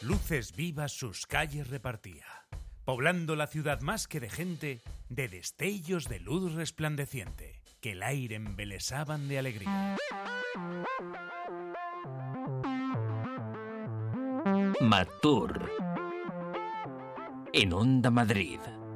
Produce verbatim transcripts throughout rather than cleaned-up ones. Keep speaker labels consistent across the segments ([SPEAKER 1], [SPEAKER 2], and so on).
[SPEAKER 1] Luces vivas sus calles repartía, poblando la ciudad más que de gente, de destellos de luz resplandeciente, que el aire embelesaban de alegría.
[SPEAKER 2] Matur en Onda Madrid.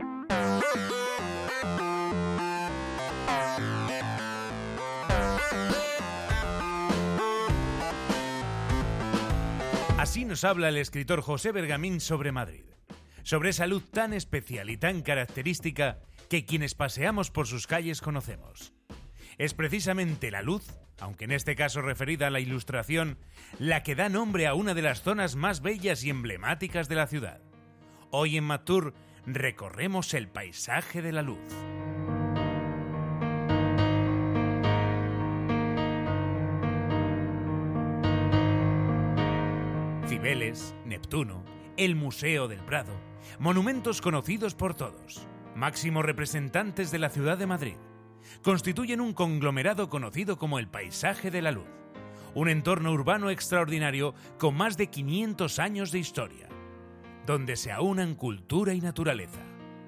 [SPEAKER 1] Así nos habla el escritor José Bergamín sobre Madrid, sobre esa luz tan especial y tan característica que quienes paseamos por sus calles conocemos. Es precisamente la luz, aunque en este caso referida a la Ilustración, la que da nombre a una de las zonas más bellas y emblemáticas de la ciudad. Hoy en Matur recorremos el paisaje de la luz. Cibeles, Neptuno, el Museo del Prado, monumentos conocidos por todos, máximos representantes de la ciudad de Madrid, constituyen un conglomerado conocido como el paisaje de la luz, un entorno urbano extraordinario con más de quinientos años de historia, donde se aunan cultura y naturaleza.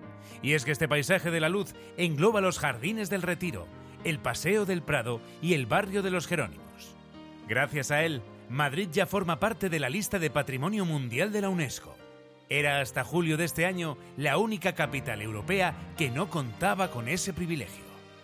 [SPEAKER 1] Y es que este paisaje de la luz engloba los Jardines del Retiro, el Paseo del Prado y el barrio de los Jerónimos. Gracias a él, Madrid ya forma parte de la lista de Patrimonio Mundial de la UNESCO. Era hasta julio de este año la única capital europea que no contaba con ese privilegio.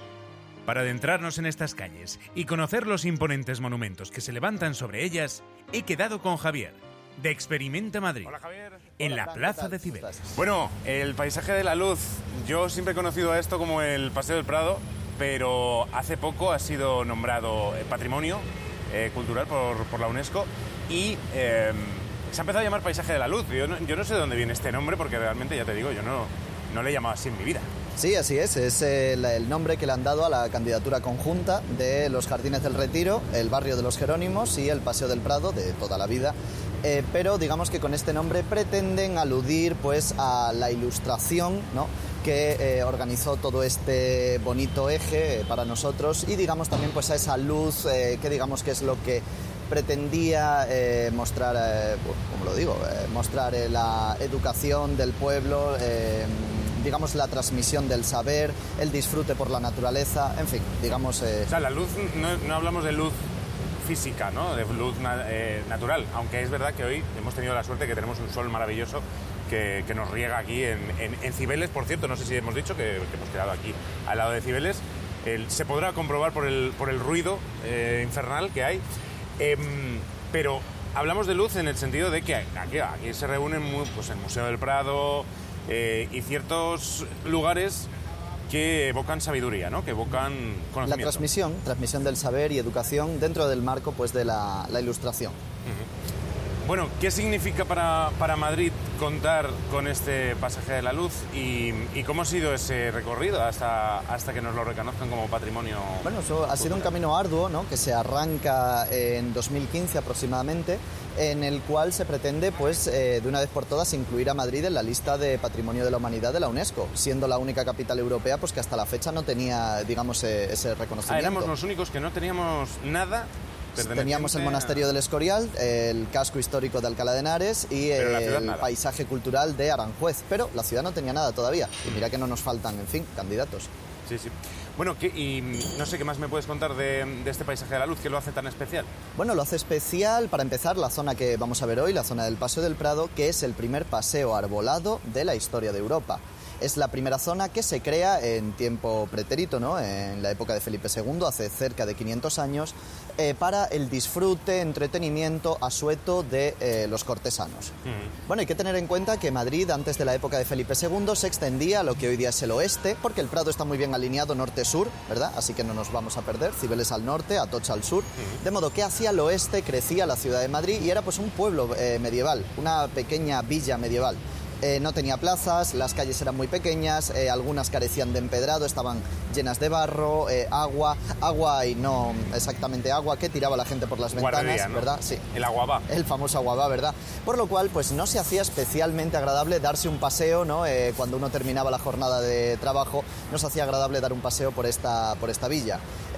[SPEAKER 1] Para adentrarnos en estas calles y conocer los imponentes monumentos que se levantan sobre ellas, he quedado con Javier, de Experimenta Madrid.
[SPEAKER 3] Hola, Javier.
[SPEAKER 1] En
[SPEAKER 3] Hola,
[SPEAKER 1] la Plaza de Cibeles.
[SPEAKER 3] Bueno, el paisaje de la luz, yo siempre he conocido a esto como el Paseo del Prado, pero hace poco ha sido nombrado Patrimonio eh, Cultural por, por la UNESCO y eh, se ha empezado a llamar Paisaje de la Luz. Yo no, yo no sé de dónde viene este nombre porque realmente, ya te digo, yo no, no le he llamado así en mi vida.
[SPEAKER 4] Sí, así es, es el, el nombre que le han dado a la candidatura conjunta de los Jardines del Retiro, el barrio de los Jerónimos y el Paseo del Prado de toda la vida. Eh, pero digamos que con este nombre pretenden aludir pues a la Ilustración, ¿no?, que eh, organizó todo este bonito eje eh, para nosotros y digamos también pues a esa luz eh, que digamos que es lo que pretendía eh, mostrar, eh, como lo digo, eh, mostrar eh, la educación del pueblo, eh, digamos la transmisión del saber, el disfrute por la naturaleza, en fin, digamos... Eh...
[SPEAKER 3] O sea, la luz, no, no hablamos de luz física, ¿no?, de luz na- eh, natural, aunque es verdad que hoy hemos tenido la suerte que tenemos un sol maravilloso que, que nos riega aquí en, en, en Cibeles. Por cierto, no sé si hemos dicho que, que hemos quedado aquí al lado de Cibeles. El, se podrá comprobar por el, por el ruido eh, infernal que hay, eh, pero hablamos de luz en el sentido de que aquí, aquí se reúnen muy, pues, el Museo del Prado eh, y ciertos lugares que evocan sabiduría, ¿no?, que evocan conocimiento.
[SPEAKER 4] La transmisión, transmisión del saber y educación dentro del marco pues de la, la Ilustración.
[SPEAKER 3] Uh-huh. Bueno, ¿qué significa para, para Madrid contar con este Pasaje de la Luz y, y cómo ha sido ese recorrido hasta, hasta que nos lo reconozcan como patrimonio?
[SPEAKER 4] Bueno, eso ha sido un camino arduo, ¿no?, que se arranca en dos mil quince aproximadamente, en el cual se pretende, pues, eh, de una vez por todas, incluir a Madrid en la lista de Patrimonio de la Humanidad de la UNESCO, siendo la única capital europea, pues, que hasta la fecha no tenía, digamos, eh, ese reconocimiento.
[SPEAKER 3] Ah, éramos los únicos que no teníamos nada.
[SPEAKER 4] Teníamos el monasterio del Escorial, el casco histórico de Alcalá de Henares y el
[SPEAKER 3] nada.
[SPEAKER 4] paisaje cultural de Aranjuez, pero la ciudad no tenía nada todavía. Y mira que no nos faltan, en fin, candidatos.
[SPEAKER 3] Sí, sí. Bueno, ¿qué, y no sé qué más me puedes contar de, de este Paisaje de la Luz, ¿qué lo hace tan especial?
[SPEAKER 4] Bueno, lo hace especial, para empezar, la zona que vamos a ver hoy, la zona del Paseo del Prado, que es el primer paseo arbolado de la historia de Europa. Es la primera zona que se crea en tiempo pretérito, ¿no?, en la época de Felipe segundo, hace cerca de quinientos años, eh, para el disfrute, entretenimiento, asueto de eh, los cortesanos. Uh-huh. Bueno, hay que tener en cuenta que Madrid, antes de la época de Felipe segundo, se extendía a lo que hoy día es el oeste, porque el Prado está muy bien alineado norte-sur, ¿verdad? Así que no nos vamos a perder, Cibeles al norte, Atocha al sur, uh-huh. De modo que hacia el oeste crecía la ciudad de Madrid y era pues un pueblo eh, medieval, una pequeña villa medieval. Eh, no tenía plazas, las calles eran muy pequeñas, eh, algunas carecían de empedrado, estaban llenas de barro, eh, agua, agua y no exactamente agua que tiraba la gente por las ventanas,
[SPEAKER 3] Guardería, ¿no?,
[SPEAKER 4] ¿verdad? Sí.
[SPEAKER 3] El aguabá.
[SPEAKER 4] El famoso aguabá, ¿verdad? Por lo cual, pues no se hacía especialmente agradable darse un paseo, ¿no? Eh, cuando uno terminaba la jornada de trabajo, no se hacía agradable dar un paseo por esta, por esta villa.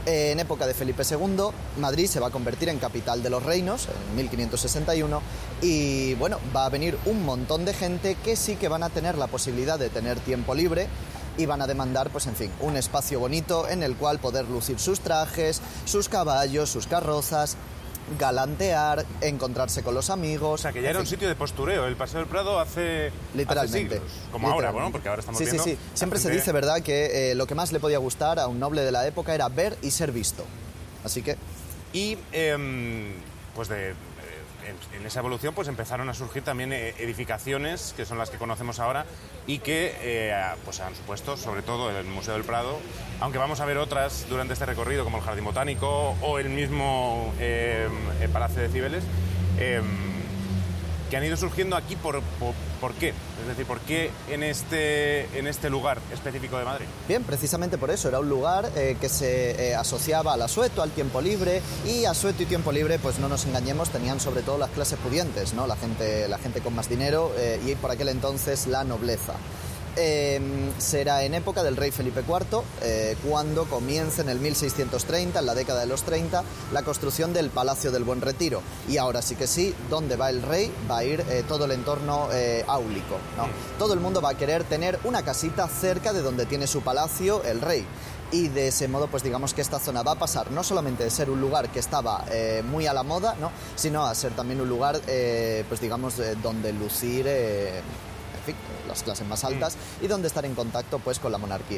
[SPEAKER 4] En época de Felipe segundo, Madrid se va a convertir en capital de los reinos, en mil quinientos sesenta y uno, y bueno, va a venir un montón de gente que sí que van a tener la posibilidad de tener tiempo libre y van a demandar, pues en fin, un espacio bonito en el cual poder lucir sus trajes, sus caballos, sus carrozas, galantear, encontrarse con los amigos.
[SPEAKER 3] O sea, que ya era un sitio de postureo, el Paseo del Prado hace,
[SPEAKER 4] literalmente,
[SPEAKER 3] hace siglos, como
[SPEAKER 4] literalmente.
[SPEAKER 3] Ahora, bueno, porque ahora estamos
[SPEAKER 4] sí,
[SPEAKER 3] viendo...
[SPEAKER 4] Sí, sí, siempre se
[SPEAKER 3] gente...
[SPEAKER 4] dice, ¿verdad?, que eh, lo que más le podía gustar a un noble de la época era ver y ser visto. Así que...
[SPEAKER 3] Y, eh, pues de... En, en esa evolución pues empezaron a surgir también edificaciones que son las que conocemos ahora y que eh, pues han supuesto sobre todo el Museo del Prado, aunque vamos a ver otras durante este recorrido como el Jardín Botánico o el mismo eh, el Palacio de Cibeles, eh, que han ido surgiendo aquí por, por, ¿por qué? Es decir, ¿por qué en este, en este lugar específico de Madrid?
[SPEAKER 4] Bien, precisamente por eso, era un lugar eh, que se eh, asociaba al asueto, al tiempo libre, y asueto y tiempo libre, pues no nos engañemos, tenían sobre todo las clases pudientes, ¿no? La gente, la gente con más dinero eh, y por aquel entonces la nobleza. Eh, será en época del rey Felipe cuarto, eh, cuando comienza en el mil seiscientos treinta, en la década de los treinta, la construcción del Palacio del Buen Retiro. Y ahora sí que sí, donde va el rey va a ir eh, todo el entorno eh, áulico, ¿no? Todo el mundo va a querer tener una casita cerca de donde tiene su palacio el rey. Y de ese modo, pues digamos que esta zona va a pasar no solamente de ser un lugar que estaba eh, muy a la moda, ¿no?, sino a ser también un lugar, eh, pues digamos, eh, donde lucir... Eh, las clases más altas y donde estar en contacto pues con la monarquía.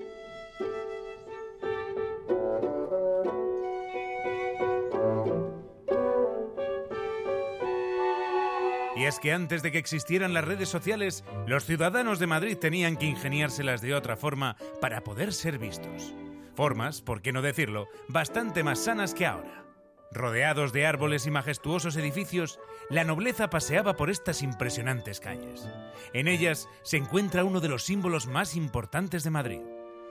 [SPEAKER 1] Y es que antes de que existieran las redes sociales, los ciudadanos de Madrid tenían que ingeniárselas de otra forma para poder ser vistos. Formas, por qué no decirlo, bastante más sanas que ahora. Rodeados de árboles y majestuosos edificios, la nobleza paseaba por estas impresionantes calles. En ellas se encuentra uno de los símbolos más importantes de Madrid,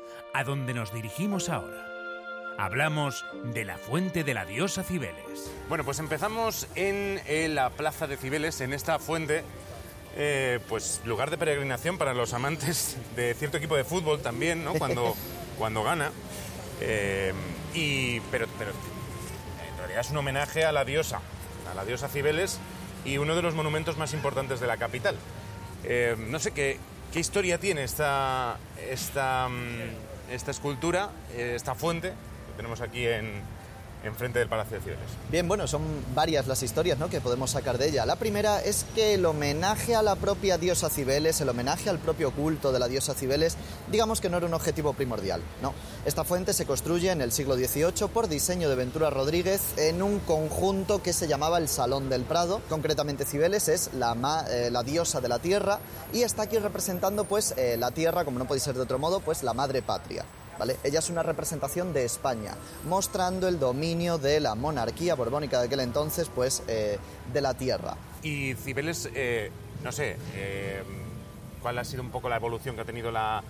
[SPEAKER 1] a donde nos dirigimos ahora. Hablamos de la fuente de la diosa Cibeles.
[SPEAKER 3] Bueno, pues empezamos en, en la plaza de Cibeles, en esta fuente, eh, pues lugar de peregrinación para los amantes de cierto equipo de fútbol también, ¿no? Cuando, cuando gana. Eh, y, pero, pero en realidad es un homenaje a la diosa, a la diosa Cibeles y uno de los monumentos más importantes de la capital. Eh, no sé qué, qué historia tiene esta, esta, esta escultura, esta fuente que tenemos aquí en... enfrente del Palacio de Cibeles.
[SPEAKER 4] Bien, bueno, son varias las historias, ¿no?, que podemos sacar de ella. La primera es que el homenaje a la propia diosa Cibeles, el homenaje al propio culto de la diosa Cibeles, digamos que no era un objetivo primordial, ¿no? Esta fuente se construye en el siglo dieciocho por diseño de Ventura Rodríguez en un conjunto que se llamaba el Salón del Prado. Concretamente Cibeles es la, ma, eh, la diosa de la tierra y está aquí representando pues eh, la tierra, como no puede ser de otro modo, pues la madre patria. ¿Vale? Ella es una representación de España, mostrando el dominio de la monarquía borbónica de aquel entonces, pues, eh, de la tierra.
[SPEAKER 3] Y Cibeles, eh, no sé, eh, ¿cuál ha sido un poco la evolución que ha tenido la,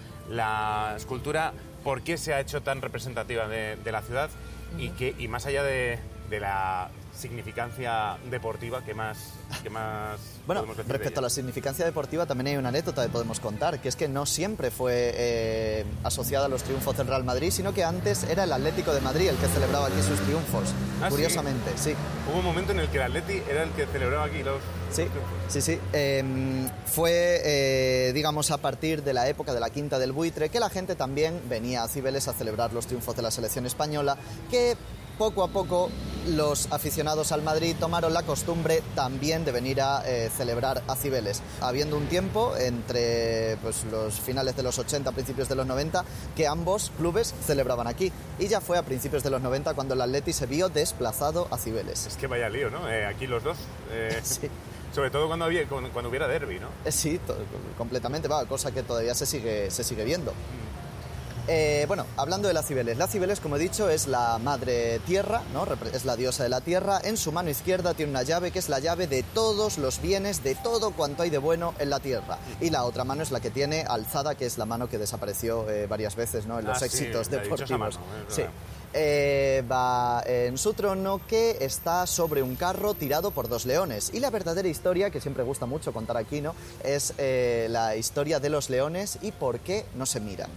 [SPEAKER 3] la escultura? ¿Por qué se ha hecho tan representativa de, de la ciudad? Y, que, y más allá de, de la significancia deportiva, ¿qué más, qué más
[SPEAKER 4] bueno,
[SPEAKER 3] podemos decir?
[SPEAKER 4] Respecto
[SPEAKER 3] de
[SPEAKER 4] a la significancia deportiva también hay una anécdota que podemos contar, que es que no siempre fue eh, asociada a los triunfos del Real Madrid, sino que antes era el Atlético de Madrid el que celebraba aquí sus triunfos.
[SPEAKER 3] ¿Ah,
[SPEAKER 4] curiosamente, sí?
[SPEAKER 3] sí. Hubo un momento en el que el Atleti era el que celebraba aquí los,
[SPEAKER 4] sí,
[SPEAKER 3] los triunfos.
[SPEAKER 4] Sí, sí. Eh, fue, eh, digamos, a partir de la época de la Quinta del Buitre que la gente también venía a Cibeles a celebrar los triunfos de la selección española, que poco a poco los aficionados al Madrid tomaron la costumbre también de venir a eh, celebrar a Cibeles, habiendo un tiempo entre pues, los finales de los ochenta, principios de los noventa, que ambos clubes celebraban aquí. Y ya fue a principios de los noventa cuando el Atleti se vio desplazado a Cibeles.
[SPEAKER 3] Es que vaya lío, ¿no? Eh, aquí los dos. Eh,
[SPEAKER 4] sí.
[SPEAKER 3] Sobre todo cuando, había, cuando hubiera derbi, ¿no?
[SPEAKER 4] Eh, sí, to- completamente, va, cosa que todavía se sigue, se sigue viendo. Eh, bueno, hablando de la Cibeles, la Cibeles, como he dicho, es la madre tierra, ¿no? Es la diosa de la tierra. En su mano izquierda tiene una llave que es la llave de todos los bienes, de todo cuanto hay de bueno en la tierra. Y la otra mano es la que tiene alzada, que es la mano que desapareció eh, varias veces, ¿no?, en los
[SPEAKER 3] ah,
[SPEAKER 4] éxitos
[SPEAKER 3] sí,
[SPEAKER 4] deportivos.
[SPEAKER 3] Mano,
[SPEAKER 4] sí. Eh, va en su trono, que está sobre un carro tirado por dos leones. Y la verdadera historia, que siempre gusta mucho contar aquí, ¿no?, es eh, la historia de los leones y por qué no se miran.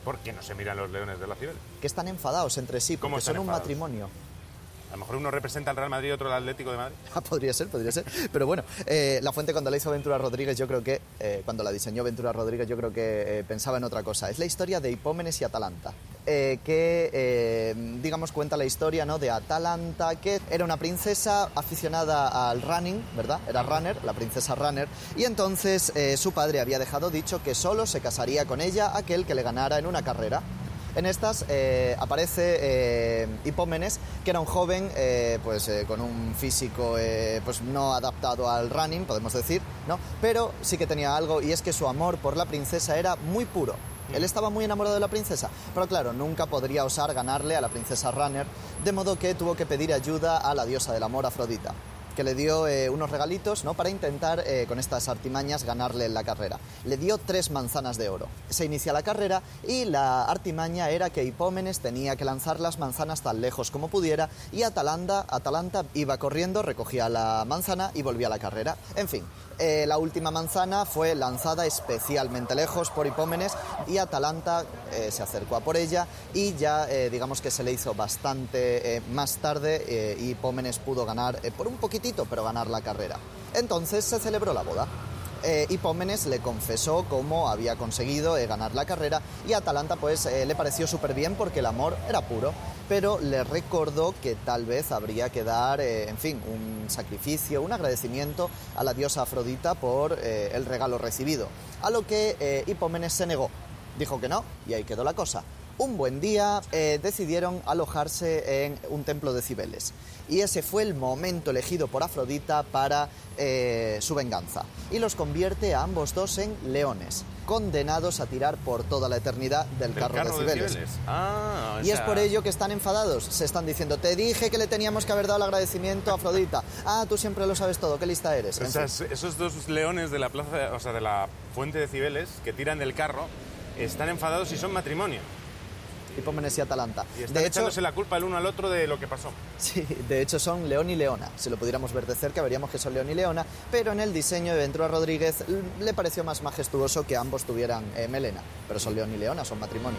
[SPEAKER 3] ¿Por qué no se miran los leones de la Cibeles?
[SPEAKER 4] Que están enfadados entre sí,
[SPEAKER 3] ¿Cómo
[SPEAKER 4] porque
[SPEAKER 3] están
[SPEAKER 4] son un
[SPEAKER 3] enfadados?
[SPEAKER 4] matrimonio.
[SPEAKER 3] A lo mejor uno representa al Real Madrid y otro al Atlético de Madrid.
[SPEAKER 4] Ah, podría ser, podría ser. Pero bueno, eh, la fuente cuando la hizo Ventura Rodríguez, yo creo que, eh, cuando la diseñó Ventura Rodríguez, yo creo que eh, pensaba en otra cosa. Es la historia de Hipómenes y Atalanta, eh, que, eh, digamos, cuenta la historia, ¿no?, de Atalanta, que era una princesa aficionada al running, ¿verdad? Era runner, la princesa runner, y entonces eh, su padre había dejado dicho que solo se casaría con ella aquel que le ganara en una carrera. En estas eh, aparece eh, Hipómenes, que era un joven eh, pues, eh, con un físico eh, pues, no adaptado al running, podemos decir, ¿no? Pero sí que tenía algo, y es que su amor por la princesa era muy puro. Él estaba muy enamorado de la princesa, pero claro, nunca podría osar ganarle a la princesa Runner, de modo que tuvo que pedir ayuda a la diosa del amor, Afrodita, que le dio eh, unos regalitos, ¿no?, para intentar eh, con estas artimañas ganarle en la carrera. Le dio tres manzanas de oro. Se inicia la carrera y la artimaña era que Hipómenes tenía que lanzar las manzanas tan lejos como pudiera y Atalanta, Atalanta iba corriendo, recogía la manzana y volvía a la carrera. En fin, eh, la última manzana fue lanzada especialmente lejos por Hipómenes y Atalanta eh, se acercó a por ella y ya eh, digamos que se le hizo bastante eh, más tarde eh, y Hipómenes pudo ganar eh, por un poquito pero ganar la carrera. Entonces se celebró la boda. Eh, Hipómenes le confesó cómo había conseguido eh, ganar la carrera y a Atalanta pues eh, le pareció súper bien porque el amor era puro, pero le recordó que tal vez habría que dar, eh, en fin, un sacrificio, un agradecimiento a la diosa Afrodita por eh, el regalo recibido. A lo que eh, Hipómenes se negó, dijo que no y ahí quedó la cosa. Un buen día eh, decidieron alojarse en un templo de Cibeles y ese fue el momento elegido por Afrodita para eh, su venganza y los convierte a ambos dos en leones, condenados a tirar por toda la eternidad del,
[SPEAKER 3] ¿Del
[SPEAKER 4] carro,
[SPEAKER 3] carro
[SPEAKER 4] de
[SPEAKER 3] de
[SPEAKER 4] Cibeles.
[SPEAKER 3] Cibeles? Ah, o
[SPEAKER 4] Y es
[SPEAKER 3] sea,
[SPEAKER 4] por ello que están enfadados, se están diciendo, te dije que le teníamos que haber dado el agradecimiento a Afrodita. Ah, tú siempre lo sabes todo, qué lista eres. En
[SPEAKER 3] o sea,
[SPEAKER 4] fin.
[SPEAKER 3] esos dos leones de la plaza, o sea, de la fuente de Cibeles, que tiran del carro, están enfadados y son matrimonio.
[SPEAKER 4] Hipómenes y Atalanta.
[SPEAKER 3] Y están
[SPEAKER 4] De hecho,
[SPEAKER 3] echándose la culpa el uno al otro de lo que pasó.
[SPEAKER 4] sí, de hecho son león y leona. Si lo pudiéramos ver de cerca veríamos que son león y leona, pero en el diseño de Ventura Rodríguez le pareció más majestuoso que ambos tuvieran eh, melena. Pero son león y leona, son matrimonio.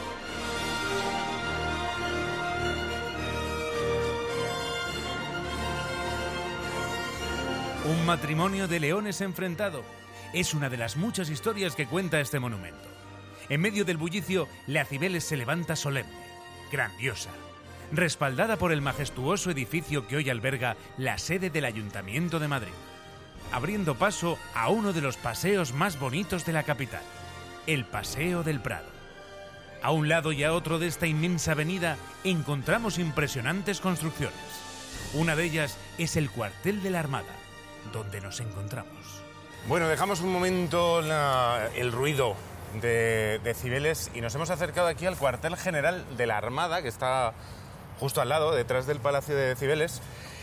[SPEAKER 1] Un matrimonio de leones enfrentado. Es una de las muchas historias que cuenta este monumento. En medio del bullicio, la Cibeles se levanta solemne, grandiosa, respaldada por el majestuoso edificio que hoy alberga la sede del Ayuntamiento de Madrid, abriendo paso a uno de los paseos más bonitos de la capital, el Paseo del Prado. A un lado y a otro de esta inmensa avenida encontramos impresionantes construcciones. Una de ellas es el cuartel de la Armada, donde nos encontramos.
[SPEAKER 3] Bueno, dejamos un momento la- el ruido de, de Cibeles y nos hemos acercado aquí al cuartel general de la Armada, que está justo al lado, detrás del Palacio de Cibeles.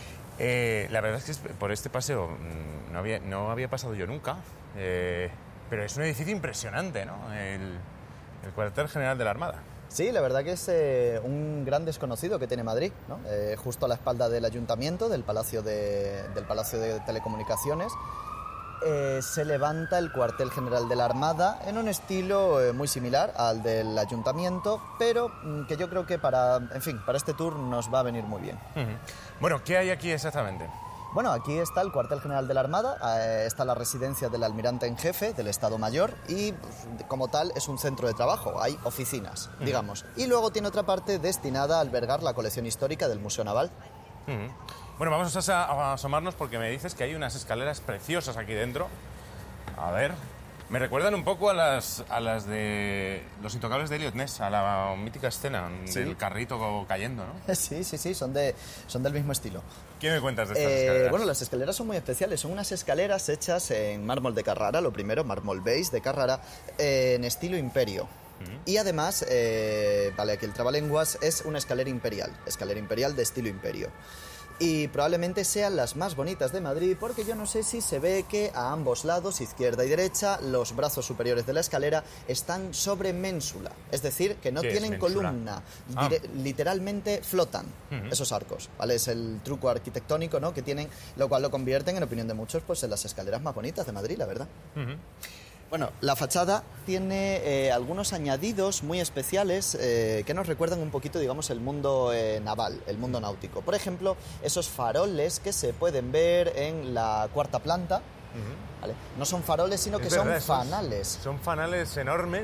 [SPEAKER 3] Eh, la verdad es que es- por este paseo mm, no había, no había pasado yo nunca, eh, pero es un edificio impresionante, ¿no? El, el cuartel general de la Armada.
[SPEAKER 4] Sí, la verdad que es eh, un gran desconocido que tiene Madrid, ¿no? Eh, justo a la espalda del Ayuntamiento, del Palacio de, del Palacio de Telecomunicaciones. Eh, se levanta el cuartel general de la Armada en un estilo eh, muy similar al del Ayuntamiento, pero mm, que yo creo que para, en fin, para este tour nos va a venir muy bien.
[SPEAKER 3] Ujú. Bueno, ¿qué hay aquí exactamente?
[SPEAKER 4] Bueno, aquí está el cuartel general de la Armada, eh, está la residencia del almirante en jefe del Estado Mayor y pues, como tal es un centro de trabajo, hay oficinas, digamos. Y luego tiene otra parte destinada a albergar la colección histórica del Museo Naval.
[SPEAKER 3] Ujú. Bueno, vamos a, a asomarnos porque me dices que hay unas escaleras preciosas aquí dentro. A ver, me recuerdan un poco a las, a las de Los Intocables de Elliot Ness, a la mítica escena
[SPEAKER 4] Sí.
[SPEAKER 3] del carrito cayendo, ¿no?
[SPEAKER 4] Sí, sí, sí, son, de, son del mismo estilo.
[SPEAKER 3] ¿Qué me cuentas de estas
[SPEAKER 4] Eh,
[SPEAKER 3] escaleras?
[SPEAKER 4] bueno, las escaleras son muy especiales. Son unas escaleras hechas en mármol de Carrara, lo primero, mármol beige de Carrara, eh, en estilo imperio. Y además, eh, vale, aquí el trabalenguas, es una escalera imperial, escalera imperial de estilo imperio. Y probablemente sean las más bonitas de Madrid porque yo no sé si se ve que a ambos lados, izquierda y derecha, los brazos superiores de la escalera están sobre ménsula. Es decir, que no
[SPEAKER 3] ¿Qué es
[SPEAKER 4] tienen
[SPEAKER 3] ménsula?
[SPEAKER 4] columna,
[SPEAKER 3] Ah.
[SPEAKER 4] dire- literalmente flotan
[SPEAKER 3] Ujú.
[SPEAKER 4] esos arcos, ¿vale? Es el truco arquitectónico, ¿no?, que tienen, lo cual lo convierten, en opinión de muchos, pues en las escaleras más bonitas de Madrid, la verdad.
[SPEAKER 3] Ujú.
[SPEAKER 4] Bueno, la fachada tiene eh, algunos añadidos muy especiales eh, que nos recuerdan un poquito, digamos, el mundo eh, naval, el mundo náutico. Por ejemplo, esos faroles que se pueden ver en la cuarta planta. Uh-huh. ¿Vale? No son faroles, sino es que verdad, son fanales.
[SPEAKER 3] Son fanales enormes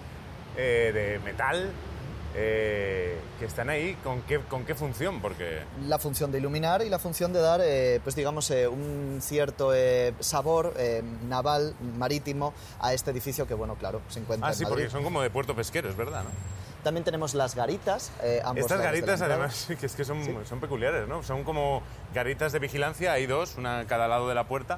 [SPEAKER 3] eh, de metal. Eh, que están ahí, ¿con qué, ¿con qué función? Porque...
[SPEAKER 4] La función de iluminar y la función de dar, eh, pues digamos, eh, un cierto eh, sabor eh, naval, marítimo, a este edificio que, bueno, claro, se encuentra
[SPEAKER 3] ah,
[SPEAKER 4] en
[SPEAKER 3] sí,
[SPEAKER 4] Madrid.
[SPEAKER 3] Porque son como de puerto pesquero, es verdad, ¿no?
[SPEAKER 4] También tenemos las garitas. Eh, ambos
[SPEAKER 3] Estas garitas, además, que es que son,
[SPEAKER 4] ¿sí?
[SPEAKER 3] son peculiares, ¿no? Son como garitas de vigilancia, hay dos, una a cada lado de la puerta,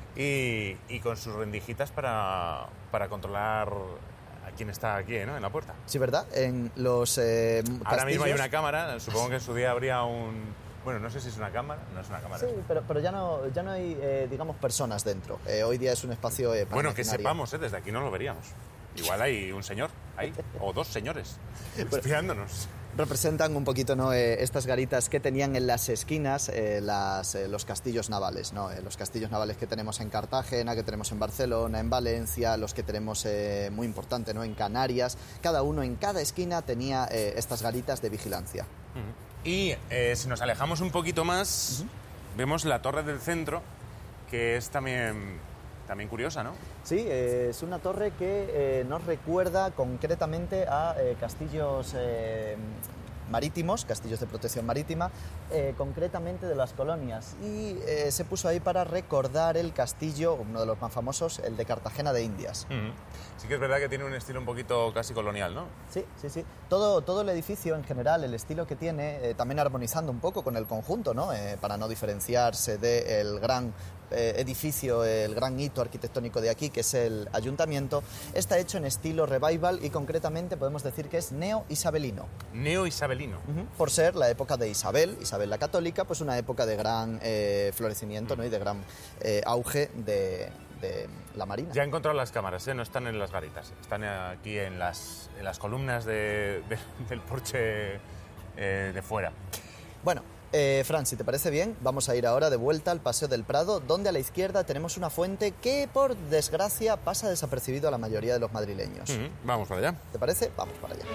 [SPEAKER 3] y, y con sus rendijitas para, para controlar... quién está aquí, ¿no? En la puerta.
[SPEAKER 4] Sí, ¿verdad? En los eh,
[SPEAKER 3] Ahora
[SPEAKER 4] castillos...
[SPEAKER 3] mismo hay una cámara, supongo que en su día habría un... Bueno, no sé si es una cámara, no es una cámara.
[SPEAKER 4] Sí, pero, pero ya no, ya no hay, eh, digamos, personas dentro. Eh, hoy día es un espacio eh, para
[SPEAKER 3] Bueno, que
[SPEAKER 4] maquinaria.
[SPEAKER 3] sepamos, ¿eh? Desde aquí no lo veríamos. Igual hay un señor ahí, o dos señores, espiándonos.
[SPEAKER 4] Representan un poquito, ¿no? eh, estas garitas que tenían en las esquinas eh, las, eh, los castillos navales, ¿no? Eh, los castillos navales que tenemos en Cartagena, que tenemos en Barcelona, en Valencia, los que tenemos eh, muy importante, ¿no? En Canarias. Cada uno en cada esquina tenía eh, estas garitas de vigilancia.
[SPEAKER 3] Uh-huh. Y eh, si nos alejamos un poquito más, uh-huh. vemos la torre del centro, que es también, también curiosa, ¿no?
[SPEAKER 4] Sí, eh, es una torre que eh, nos recuerda concretamente a eh, castillos eh, marítimos, castillos de protección marítima, eh, concretamente de las colonias. Y eh, se puso ahí para recordar el castillo, uno de los más famosos, el de Cartagena de Indias.
[SPEAKER 3] Uh-huh. Sí que es verdad que tiene un estilo un poquito casi colonial, ¿no?
[SPEAKER 4] Sí, sí, sí. Todo, todo el edificio en general, el estilo que tiene, eh, también armonizando un poco con el conjunto, ¿no? Eh, para no diferenciarse del gran eh, edificio, el gran hito arquitectónico de aquí, que es el ayuntamiento, está hecho en estilo revival y concretamente podemos decir que es neo-isabelino.
[SPEAKER 3] Neo-isabelino.
[SPEAKER 4] Uh-huh. Por ser la época de Isabel, Isabel la Católica, pues una época de gran eh, florecimiento, uh-huh. ¿no? Y de gran eh, auge de... de la marina.
[SPEAKER 3] Ya he encontrado las cámaras, ¿eh? No están en las garitas, están aquí en las, en las columnas de, de, del porche eh, de fuera.
[SPEAKER 4] Bueno, eh, Fran, si te parece bien, vamos a ir ahora de vuelta al Paseo del Prado, donde a la izquierda tenemos una fuente que, por desgracia, pasa desapercibido a la mayoría de los madrileños.
[SPEAKER 3] Uh-huh. Vamos para allá.
[SPEAKER 4] ¿Te parece? Vamos para allá.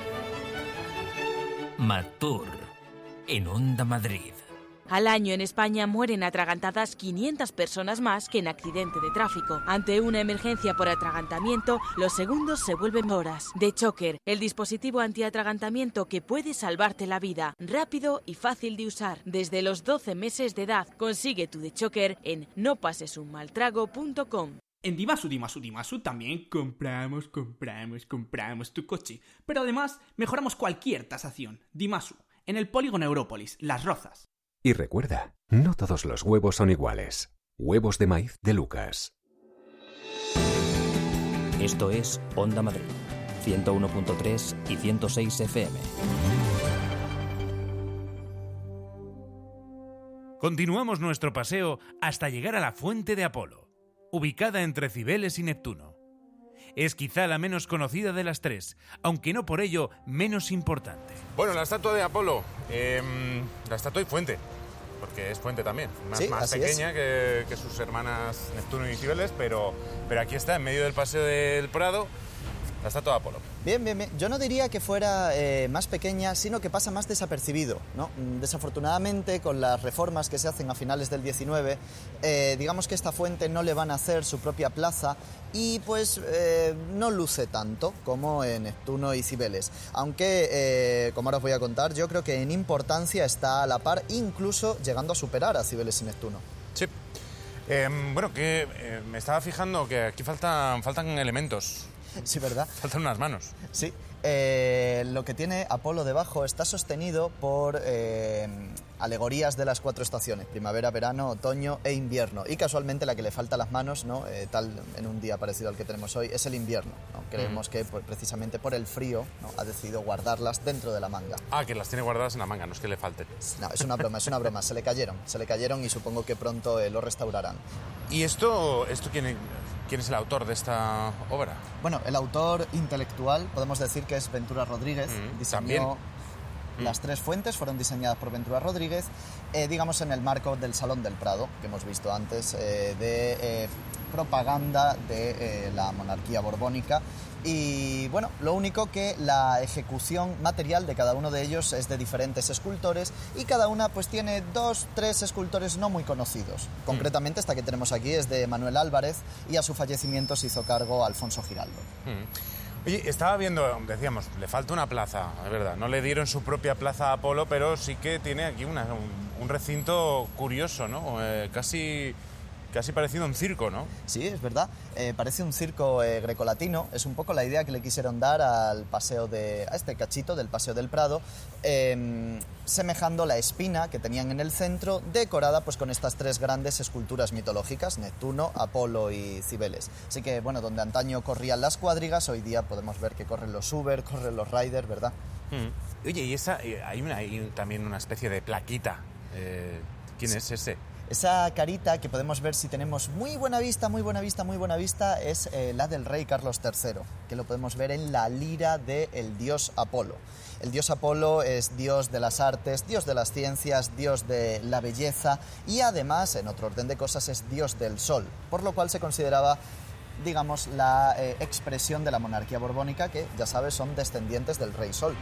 [SPEAKER 2] Matur, en Onda Madrid.
[SPEAKER 5] Al año en España mueren atragantadas quinientas personas más que en accidente de tráfico. Ante una emergencia por atragantamiento, los segundos se vuelven horas. The Choker, el dispositivo antiatragantamiento que puede salvarte la vida. Rápido y fácil de usar. Desde los doce meses de edad, consigue tu The Choker en no pases un mal trago punto com.
[SPEAKER 6] En Dimasu, Dimasu, Dimasu también compramos, compramos, compramos tu coche. Pero además, mejoramos cualquier tasación. Dimasu, en el polígono Európolis, Las Rozas.
[SPEAKER 7] Y recuerda, no todos los huevos son iguales. Huevos de maíz de Lucas.
[SPEAKER 8] Esto es Onda Madrid, ciento uno punto tres y ciento seis F M.
[SPEAKER 1] Continuamos nuestro paseo hasta llegar a la Fuente de Apolo, ubicada entre Cibeles y Neptuno. Es quizá la menos conocida de las tres, aunque no por ello menos importante.
[SPEAKER 3] Bueno, la estatua de Apolo, eh, la estatua y fuente, porque es fuente también, más,
[SPEAKER 4] sí,
[SPEAKER 3] más pequeña que, que sus hermanas Neptuno y Cibeles, pero, pero aquí está, en medio del Paseo del Prado, la estatua de Apolo.
[SPEAKER 4] Bien, bien, bien. Yo no diría que fuera eh, más pequeña, sino que pasa más desapercibido, ¿no? Desafortunadamente, con las reformas que se hacen a finales del diecinueve, eh, digamos que esta fuente no le van a hacer su propia plaza y pues eh, no luce tanto como en Neptuno y Cibeles. Aunque, eh, como ahora os voy a contar, yo creo que en importancia está a la par, incluso llegando a superar a Cibeles y Neptuno.
[SPEAKER 3] Sí. Eh, bueno, que eh, me estaba fijando que aquí faltan, faltan elementos.
[SPEAKER 4] Sí, ¿verdad?
[SPEAKER 3] Faltan unas manos.
[SPEAKER 4] Sí. Eh, lo que tiene Apolo debajo está sostenido por eh, alegorías de las cuatro estaciones, primavera, verano, otoño e invierno. Y casualmente la que le falta las manos, ¿no? Eh, tal en un día parecido al que tenemos hoy, es el invierno, ¿no? Creemos mm. que pues, precisamente por el frío, ¿no? Ha decidido guardarlas dentro de la manga.
[SPEAKER 3] Ah, que las tiene guardadas en la manga, no es que le falten.
[SPEAKER 4] No, es una broma, es una broma. Se le cayeron, se le cayeron y supongo que pronto eh, lo restaurarán.
[SPEAKER 3] ¿Y esto, esto quién, quién es el autor de esta obra?
[SPEAKER 4] Bueno, el autor intelectual, podemos decir que es Ventura Rodríguez. Mm, diseñó...
[SPEAKER 3] ¿También?
[SPEAKER 4] Mm. Las tres fuentes fueron diseñadas por Ventura Rodríguez, eh, digamos en el marco del Salón del Prado, que hemos visto antes, eh, de eh, propaganda de eh, la monarquía borbónica. Y bueno, lo único que la ejecución material de cada uno de ellos es de diferentes escultores y cada una pues tiene dos, tres escultores no muy conocidos. Concretamente esta que tenemos aquí es de Manuel Álvarez y a su fallecimiento se hizo cargo Alfonso Giraldo.
[SPEAKER 3] Mm. Oye, estaba viendo, decíamos, le falta una plaza, es verdad, no le dieron su propia plaza a Apolo, pero sí que tiene aquí una, un, un recinto curioso, ¿no? Eh, casi... Casi parecido a un circo, ¿no?
[SPEAKER 4] Sí, es verdad. Eh, parece un circo eh, grecolatino. Es un poco la idea que le quisieron dar al paseo de, a este cachito del Paseo del Prado, eh, semejando la espina que tenían en el centro, decorada pues con estas tres grandes esculturas mitológicas, Neptuno, Apolo y Cibeles. Así que, bueno, donde antaño corrían las cuadrigas, hoy día podemos ver que corren los Uber, corren los Rider, ¿verdad?
[SPEAKER 3] Mm. Oye, y esa, hay, una, hay también una especie de plaquita. Eh, ¿Quién sí. es ese?
[SPEAKER 4] Esa carita que podemos ver si tenemos muy buena vista, muy buena vista, muy buena vista, es eh, la del rey Carlos tercero, que lo podemos ver en la lira del dios Apolo. El dios Apolo es dios de las artes, dios de las ciencias, dios de la belleza y además, en otro orden de cosas, es dios del sol, por lo cual se consideraba, digamos, la eh, expresión de la monarquía borbónica, que ya sabes son descendientes del rey sol.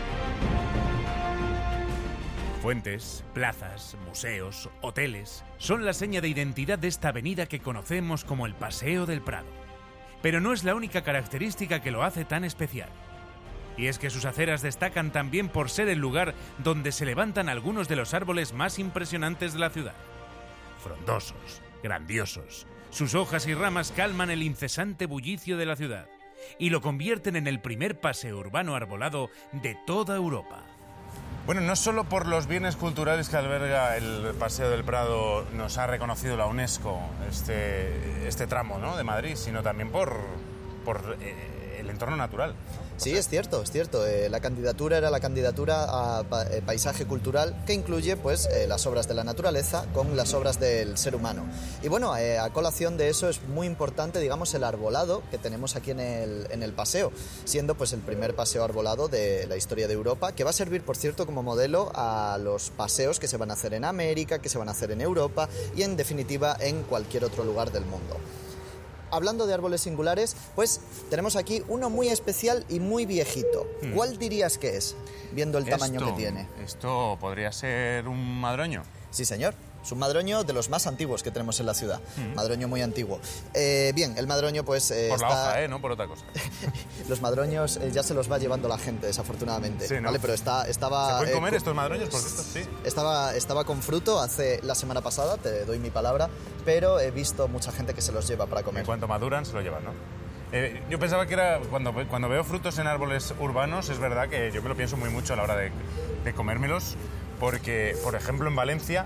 [SPEAKER 1] Fuentes, plazas, museos, hoteles son la seña de identidad de esta avenida que conocemos como el Paseo del Prado. Pero no es la única característica que lo hace tan especial. Y es que sus aceras destacan también por ser el lugar donde se levantan algunos de los árboles más impresionantes de la ciudad. Frondosos, grandiosos, sus hojas y ramas calman el incesante bullicio de la ciudad y lo convierten en el primer paseo urbano arbolado de toda Europa.
[SPEAKER 3] Bueno, no solo por los bienes culturales que alberga el Paseo del Prado nos ha reconocido la UNESCO este, este tramo, ¿no?, de Madrid, sino también por, por eh, el entorno natural.
[SPEAKER 4] Sí, es cierto, es cierto. Eh, la candidatura era la candidatura a pa eh, paisaje cultural que incluye pues eh, las obras de la naturaleza con las obras del ser humano. Y bueno, eh, a colación de eso es muy importante, digamos, el arbolado que tenemos aquí en el, en el paseo, siendo pues el primer paseo arbolado de la historia de Europa, que va a servir, por cierto, como modelo a los paseos que se van a hacer en América, que se van a hacer en Europa y, en definitiva, en cualquier otro lugar del mundo. Hablando de árboles singulares, pues tenemos aquí uno muy especial y muy viejito. Hmm. ¿Cuál dirías que es, viendo el tamaño
[SPEAKER 3] esto,
[SPEAKER 4] que tiene?
[SPEAKER 3] ¿Esto podría ser un madroño?
[SPEAKER 4] Sí, señor. Es un madroño de los más antiguos que tenemos en la ciudad. Mm. Madroño muy antiguo. Eh, bien, el madroño pues... Eh,
[SPEAKER 3] por
[SPEAKER 4] está...
[SPEAKER 3] la hoja, ¿eh? No por otra cosa.
[SPEAKER 4] Los madroños eh, ya se los va llevando la gente, desafortunadamente.
[SPEAKER 3] Sí, ¿no?
[SPEAKER 4] Vale, pero está, estaba...
[SPEAKER 3] ¿Se pueden
[SPEAKER 4] eh,
[SPEAKER 3] comer
[SPEAKER 4] con...
[SPEAKER 3] estos madroños? Por cierto, sí.
[SPEAKER 4] Estaba, estaba con fruto hace la semana pasada, te doy mi palabra, pero he visto mucha gente que se los lleva para comer.
[SPEAKER 3] En cuanto maduran, se lo llevan, ¿no? Eh, yo pensaba que era... Cuando, cuando veo frutos en árboles urbanos, es verdad que yo me lo pienso muy mucho a la hora de, de comérmelos, porque, por ejemplo, en Valencia...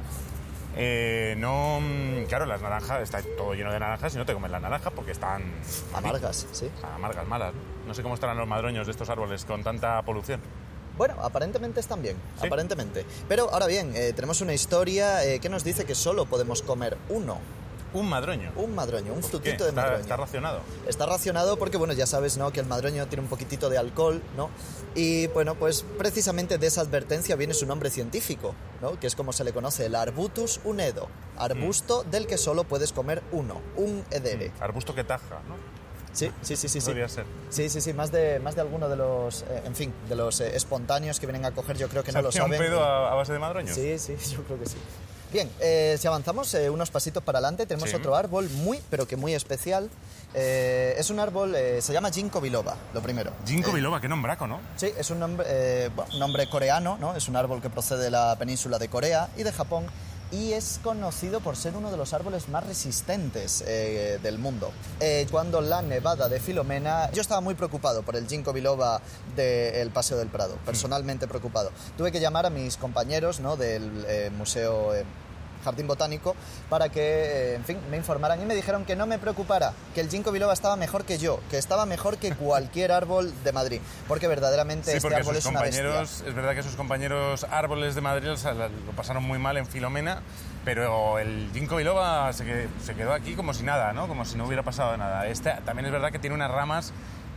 [SPEAKER 3] Eh, no, claro, las naranjas, está todo lleno de naranjas y no te comes las naranjas porque están...
[SPEAKER 4] Amargas, sí.
[SPEAKER 3] Amargas, malas. No sé cómo estarán los madroños de estos árboles con tanta polución.
[SPEAKER 4] Bueno, aparentemente están bien,
[SPEAKER 3] ¿Sí?
[SPEAKER 4] aparentemente. Pero ahora bien, eh, tenemos una historia eh, que nos dice que solo podemos comer uno.
[SPEAKER 3] ¿Un madroño?
[SPEAKER 4] Un madroño, un frutito
[SPEAKER 3] ¿Qué?
[SPEAKER 4] de
[SPEAKER 3] ¿Está,
[SPEAKER 4] madroño.
[SPEAKER 3] ¿Está racionado?
[SPEAKER 4] Está racionado porque, bueno, ya sabes, ¿no?, que el madroño tiene un poquitito de alcohol, ¿no? Y, bueno, pues precisamente de esa advertencia viene su nombre científico, ¿no?, que es como se le conoce, el Arbutus unedo, arbusto mm. del que solo puedes comer uno, un edere.
[SPEAKER 3] Mm. Arbusto que taja, ¿no?
[SPEAKER 4] Sí, sí, sí, sí.
[SPEAKER 3] Podría
[SPEAKER 4] sí.
[SPEAKER 3] ser.
[SPEAKER 4] Sí, sí, sí, más de, más de alguno de los, eh, en fin, de los eh, espontáneos que vienen a coger, yo creo que no lo saben.
[SPEAKER 3] ¿Un pedo a, a base de madroños?
[SPEAKER 4] Sí, sí, yo creo que sí. Bien, eh, si avanzamos eh, unos pasitos para adelante, tenemos sí. otro árbol muy, pero que muy especial. Eh, es un árbol, eh, se llama Ginkgo biloba, lo primero.
[SPEAKER 3] Ginkgo
[SPEAKER 4] eh,
[SPEAKER 3] biloba, qué nombraco, ¿no?
[SPEAKER 4] Sí, es un nombre, eh, bueno, nombre coreano, ¿no? Es un árbol que procede de la península de Corea y de Japón y es conocido por ser uno de los árboles más resistentes eh, del mundo. Eh, cuando la nevada de Filomena, yo estaba muy preocupado por el Ginkgo biloba del Paseo del Prado, personalmente preocupado. Tuve que llamar a mis compañeros, ¿no?, del eh, Museo... Eh, Jardín Botánico, para que, en fin, me informaran y me dijeron que no me preocupara, que el Ginkgo biloba estaba mejor que yo, que estaba mejor que cualquier árbol de Madrid, porque verdaderamente
[SPEAKER 3] sí,
[SPEAKER 4] este
[SPEAKER 3] porque
[SPEAKER 4] árbol es una bestia.
[SPEAKER 3] Es verdad que sus compañeros árboles de Madrid o sea, lo pasaron muy mal en Filomena, pero el Ginkgo biloba se quedó, se quedó aquí como si nada, ¿no? Como si no hubiera pasado nada. Este también es verdad que tiene unas ramas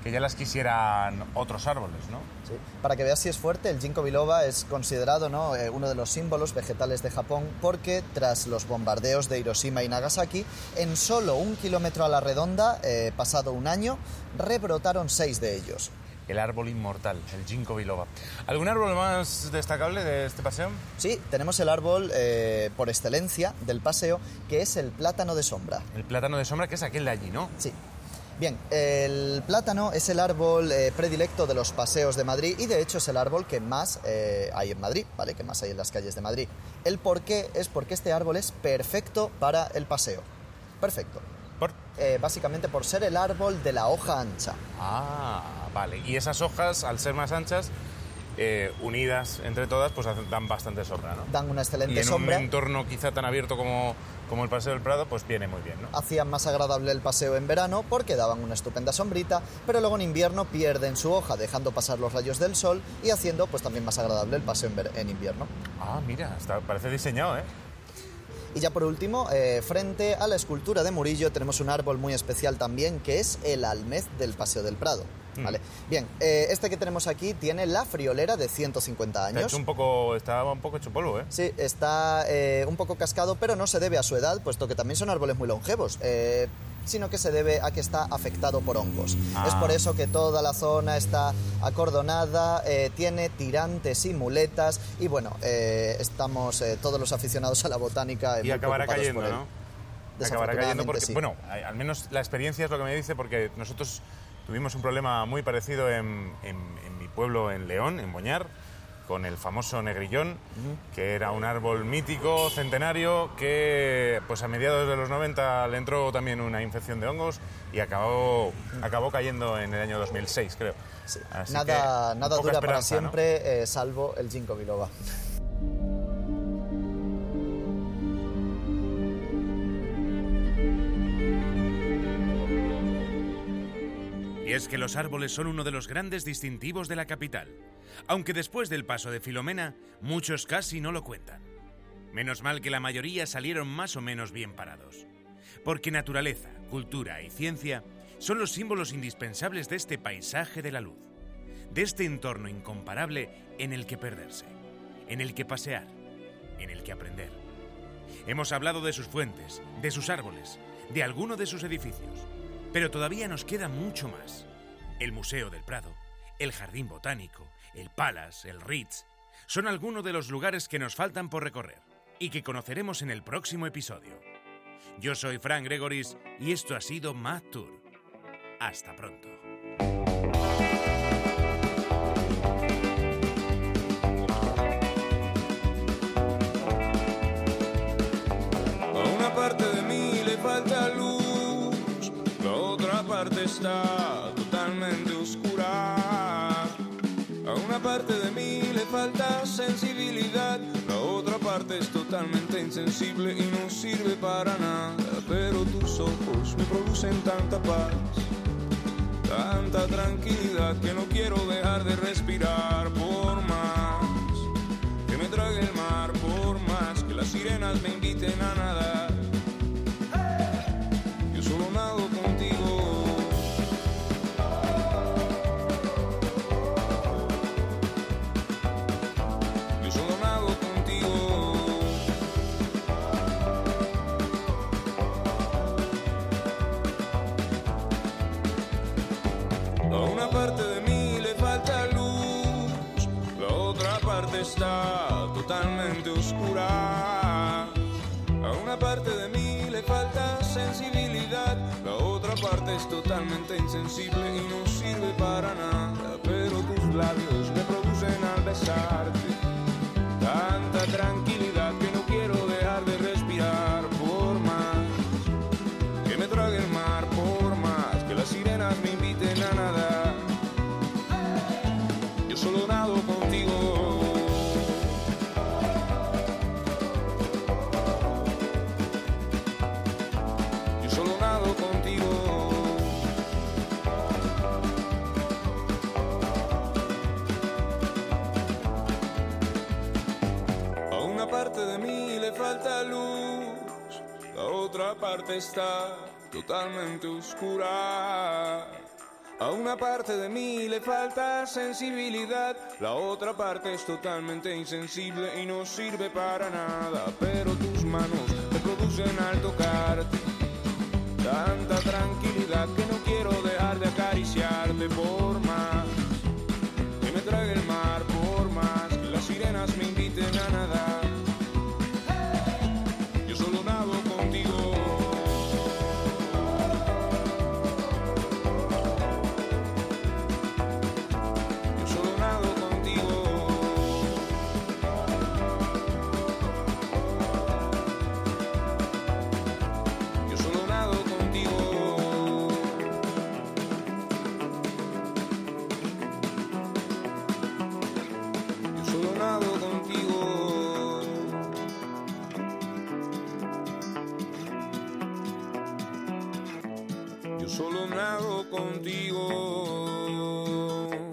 [SPEAKER 3] que ya las quisieran otros árboles, ¿no?
[SPEAKER 4] Sí. Para que veas si es fuerte, el ginkgo biloba es considerado, ¿no?, eh, uno de los símbolos vegetales de Japón porque tras los bombardeos de Hiroshima y Nagasaki, en solo un kilómetro a la redonda, eh, pasado un año, rebrotaron seis de ellos.
[SPEAKER 3] El árbol inmortal, el ginkgo biloba. ¿Algún árbol más destacable de este paseo?
[SPEAKER 4] Sí, tenemos el árbol eh, por excelencia del paseo, que es el plátano de sombra.
[SPEAKER 3] El plátano de sombra, que es aquel de allí, ¿no?
[SPEAKER 4] Sí. Bien, el plátano es el árbol eh, predilecto de los paseos de Madrid y de hecho es el árbol que más eh, hay en Madrid, ¿vale? Que más hay en las calles de Madrid. El por qué es porque este árbol es perfecto para el paseo. Perfecto.
[SPEAKER 3] ¿Por?
[SPEAKER 4] Eh, básicamente por ser el árbol de la hoja ancha.
[SPEAKER 3] Ah, vale. Y esas hojas, al ser más anchas, eh, unidas entre todas, pues dan bastante sombra, ¿no?
[SPEAKER 4] Dan una excelente
[SPEAKER 3] y en
[SPEAKER 4] sombra.
[SPEAKER 3] un entorno quizá tan abierto como, como el Paseo del Prado, pues viene muy bien, ¿no?
[SPEAKER 4] Hacían más agradable el paseo en verano porque daban una estupenda sombrita, pero luego en invierno pierden su hoja, dejando pasar los rayos del sol y haciendo pues también más agradable el paseo en, ver- en invierno.
[SPEAKER 3] Ah, mira, está, parece diseñado, ¿eh?
[SPEAKER 4] Y ya por último, eh, frente a la escultura de Murillo tenemos un árbol muy especial también, que es el almez del Paseo del Prado. ¿Vale? Mm. Bien, eh, este que tenemos aquí tiene la friolera de ciento cincuenta años.
[SPEAKER 3] Está hecho un poco, está un poco hecho polvo, ¿eh?
[SPEAKER 4] Sí, está eh, un poco cascado, pero no se debe a su edad, puesto que también son árboles muy longevos, eh, sino que se debe a que está afectado por hongos. Ah. Es por eso que toda la zona está acordonada, eh, tiene tirantes y muletas, y bueno, eh, estamos eh, todos los aficionados a la botánica.
[SPEAKER 3] Y acabará cayendo,
[SPEAKER 4] por él.
[SPEAKER 3] ¿no? Acabará cayendo porque,
[SPEAKER 4] sí.
[SPEAKER 3] Bueno, al menos la experiencia es lo que me dice, porque nosotros tuvimos un problema muy parecido en, en, en mi pueblo, en León, en Boñar, con el famoso negrillón, uh-huh. que era un árbol mítico, centenario, que pues a mediados de los noventa le entró también una infección de hongos y acabó, uh-huh. acabó cayendo en el año dos mil seis, creo.
[SPEAKER 4] Sí. Nada, nada dura para siempre,
[SPEAKER 3] ¿no?
[SPEAKER 4] eh, salvo el ginkgo biloba.
[SPEAKER 1] Y es que los árboles son uno de los grandes distintivos de la capital, aunque después del paso de Filomena, muchos casi no lo cuentan. Menos mal que la mayoría salieron más o menos bien parados, porque naturaleza, cultura y ciencia son los símbolos indispensables de este paisaje de la luz, de este entorno incomparable en el que perderse, en el que pasear, en el que aprender. Hemos hablado de sus fuentes, de sus árboles, de alguno de sus edificios. Pero todavía nos queda mucho más. El Museo del Prado, el Jardín Botánico, el Palace, el Ritz, son algunos de los lugares que nos faltan por recorrer y que conoceremos en el próximo episodio. Yo soy Fran Gregoris y esto ha sido Mad Tour. Hasta pronto.
[SPEAKER 9] A una parte de mí le falta luz. La otra parte está totalmente oscura. A una parte de mí le falta sensibilidad. La otra parte es totalmente insensible y no sirve para nada. Pero tus ojos me producen tanta paz, tanta tranquilidad, que no quiero dejar de respirar. Por más que me trague el mar, por más que las sirenas me inviten a nadar, yo solo nado contigo. Yo solo nado contigo. A una parte de mí le falta luz, la otra parte está totalmente oscura. A una parte de mí le falta sensibilidad, la otra parte es totalmente insensible y no sirve para nada. Pero tus labios me producen al besarte tanta tranquilidad que no quiero dejar de respirar. Por más que me trague el mar, por más que las sirenas me inviten a nadar, yo solo nado contigo. Yo solo nado contigo. A una parte de mí le falta luz, la otra parte está totalmente oscura. A una parte de mí le falta sensibilidad, la otra parte es totalmente insensible y no sirve para nada. Pero tus manos te producen al tocarte tanta tranquilidad que no quiero dejar de acariciarte. Por más que me trague el mar, por más que las sirenas me inviten a nadar, yo solo nado contigo. Solo nado contigo.